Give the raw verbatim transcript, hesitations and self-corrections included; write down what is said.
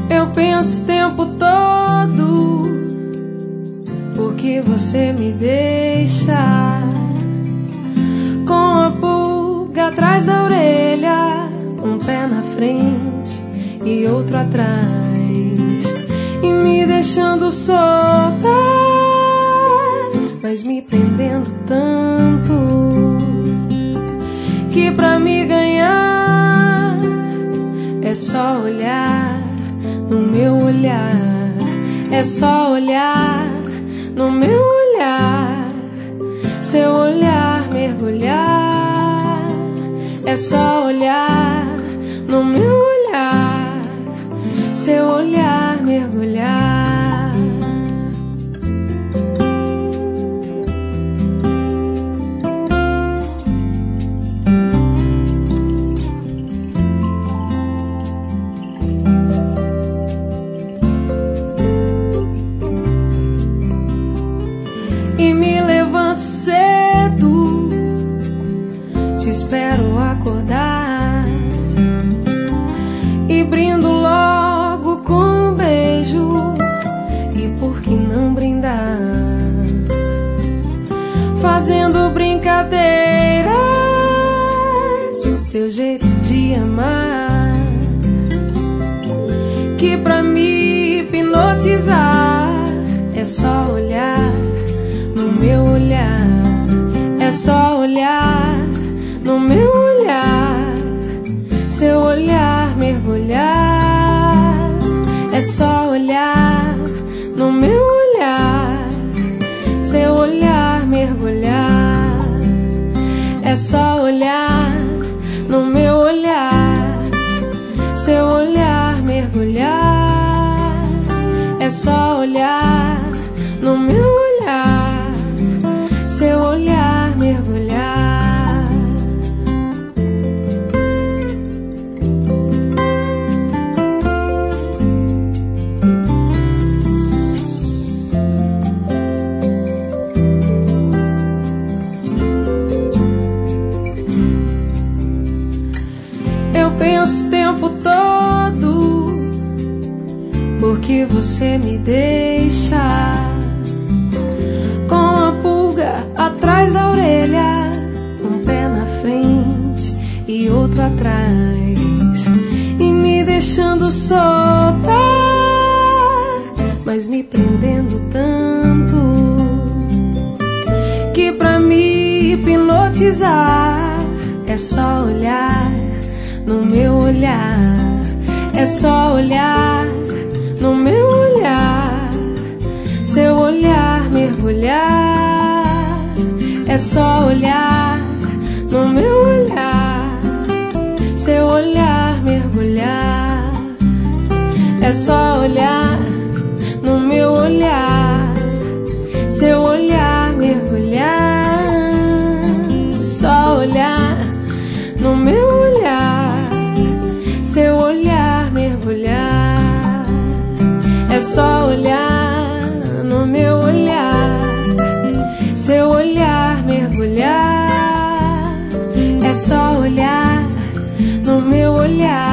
Eu penso o tempo todo, porque você me deixa com a pulga atrás da orelha, um pé na frente e outro atrás, e me deixando solta, mas me prendendo tanto que pra me ganhar é só olhar no meu olhar, é só olhar no meu olhar, seu olhar mergulhar, é só olhar no meu olhar, seu olhar mergulhar. E me levanto cedo, te espero acordar, e brindo logo com um beijo, e por que não brindar, fazendo brincadeiras, seu jeito de amar, que pra me hipnotizar é só olhar no meu olhar, é só olhar no meu olhar, seu olhar mergulhar, é só olhar no meu olhar, seu olhar mergulhar, é só olhar no meu olhar, seu olhar mergulhar, é só olhar no meu olhar, seu olhar mergulhar. Eu penso o tempo todo, porque você me deixa com a pulga atrás da orelha, um pé na frente e outro atrás, e me deixando solta, mas me prendendo tanto que pra me hipnotizar é só olhar no meu olhar, é só olhar no meu olhar, seu olhar mergulhar, é só olhar no meu olhar, seu olhar mergulhar, é só olhar no meu olhar, seu olhar mergulhar, só olhar no meu olhar, seu olhar mergulhar, é só olhar no meu olhar, seu olhar mergulhar, é só olhar no meu olhar,